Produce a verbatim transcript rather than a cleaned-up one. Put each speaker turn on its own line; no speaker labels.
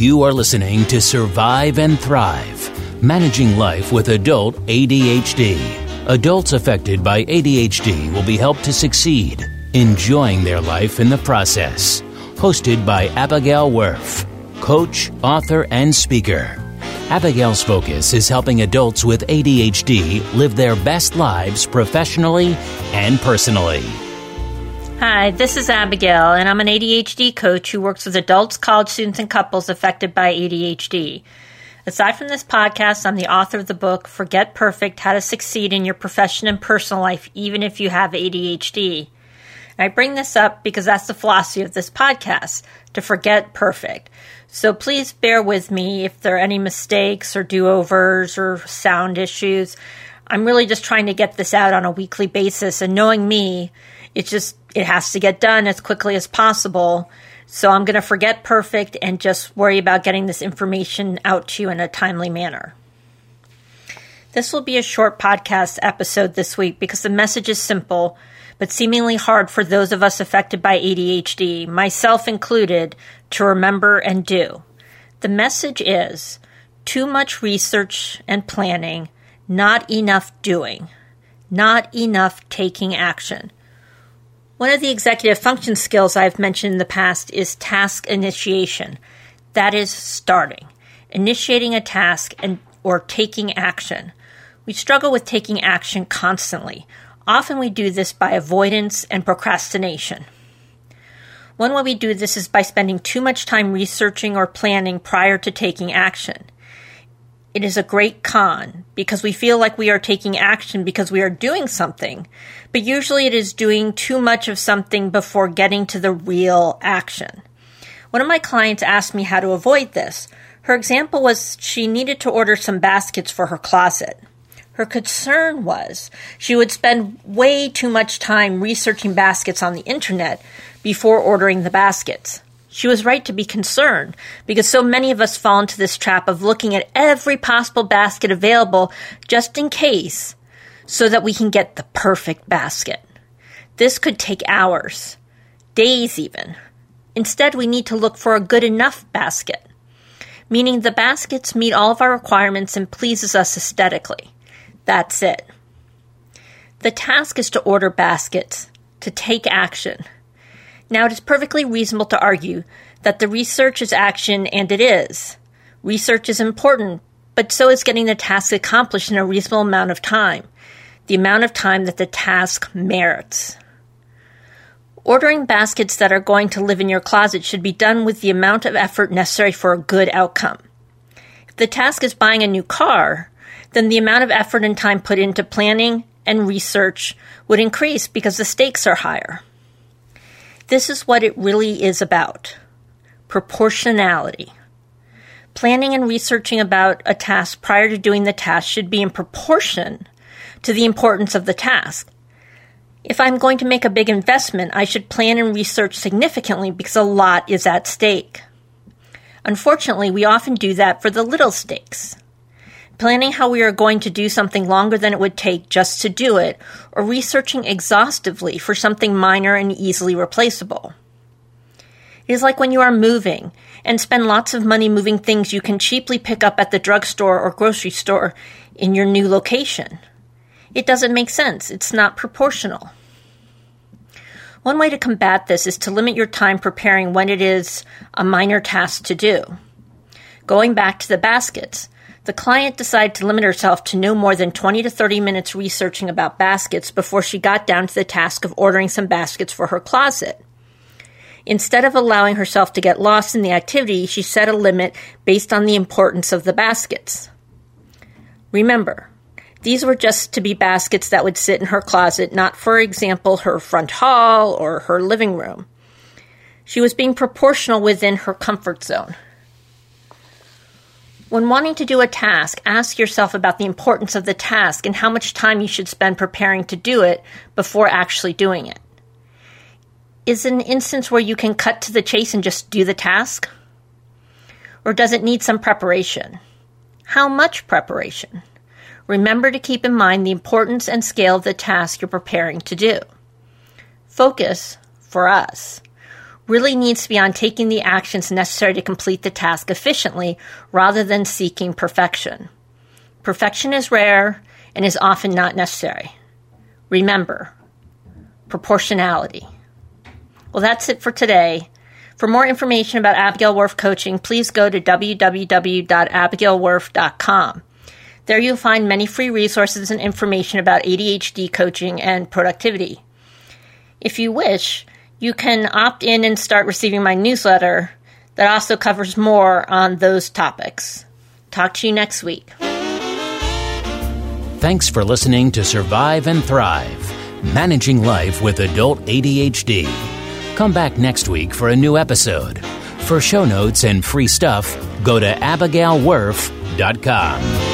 You are listening to Survive and Thrive, Managing Life with Adult A D H D. Adults affected by A D H D will be helped to succeed, enjoying their life in the process. Hosted by Abigail Werf, coach, author, and speaker. Abigail's focus is helping adults with A D H D live their best lives professionally and personally.
Hi, this is Abigail, and I'm an A D H D coach who works with adults, college students, and couples affected by A D H D. Aside from this podcast, I'm the author of the book, Forget Perfect, How to Succeed in Your Profession and Personal Life, Even If You Have A D H D. And I bring this up because that's the philosophy of this podcast, to forget perfect. So please bear with me if there are any mistakes or do-overs or sound issues. I'm really just trying to get this out on a weekly basis, and knowing me, it's just, it has to get done as quickly as possible. So I'm going to forget perfect and just worry about getting this information out to you in a timely manner. This will be a short podcast episode this week because the message is simple, but seemingly hard for those of us affected by A D H D, myself included, to remember and do. The message is too much research and planning, not enough doing, not enough taking action. One of the executive function skills I've mentioned in the past is task initiation. That is starting, initiating a task and or taking action. We struggle with taking action constantly. Often we do this by avoidance and procrastination. One way we do this is by spending too much time researching or planning prior to taking action. It is a great con because we feel like we are taking action because we are doing something, but usually it is doing too much of something before getting to the real action. One of my clients asked me how to avoid this. Her example was she needed to order some baskets for her closet. Her concern was she would spend way too much time researching baskets on the internet before ordering the baskets. She was right to be concerned because so many of us fall into this trap of looking at every possible basket available just in case so that we can get the perfect basket. This could take hours, days even. Instead, we need to look for a good enough basket, meaning the baskets meet all of our requirements and pleases us aesthetically. That's it. The task is to order baskets, to take action. Now, it is perfectly reasonable to argue that the research is action, and it is. Research is important, but so is getting the task accomplished in a reasonable amount of time, the amount of time that the task merits. Ordering baskets that are going to live in your closet should be done with the amount of effort necessary for a good outcome. If the task is buying a new car, then the amount of effort and time put into planning and research would increase because the stakes are higher. This is what it really is about. Proportionality. Planning and researching about a task prior to doing the task should be in proportion to the importance of the task. If I'm going to make a big investment, I should plan and research significantly because a lot is at stake. Unfortunately, we often do that for the little stakes. Planning how we are going to do something longer than it would take just to do it, or researching exhaustively for something minor and easily replaceable. It is like when you are moving and spend lots of money moving things you can cheaply pick up at the drugstore or grocery store in your new location. It doesn't make sense. It's not proportional. One way to combat this is to limit your time preparing when it is a minor task to do. Going back to the baskets, the client decided to limit herself to no more than twenty to thirty minutes researching about baskets before she got down to the task of ordering some baskets for her closet. Instead of allowing herself to get lost in the activity, she set a limit based on the importance of the baskets. Remember, these were just to be baskets that would sit in her closet, not, for example, her front hall or her living room. She was being proportional within her comfort zone. When wanting to do a task, ask yourself about the importance of the task and how much time you should spend preparing to do it before actually doing it. Is it an instance where you can cut to the chase and just do the task? Or does it need some preparation? How much preparation? Remember to keep in mind the importance and scale of the task you're preparing to do. Focus, for us, really needs to be on taking the actions necessary to complete the task efficiently rather than seeking perfection. Perfection is rare and is often not necessary. Remember, proportionality. Well, that's it for today. For more information about Abigail Wurf Coaching, please go to w w w dot abigail wurf dot com. There you'll find many free resources and information about A D H D coaching and productivity. If you wish, you can opt in and start receiving my newsletter that also covers more on those topics. Talk to you next week.
Thanks for listening to Survive and Thrive, Managing Life with Adult A D H D. Come back next week for a new episode. For show notes and free stuff, go to abigail wurf dot com.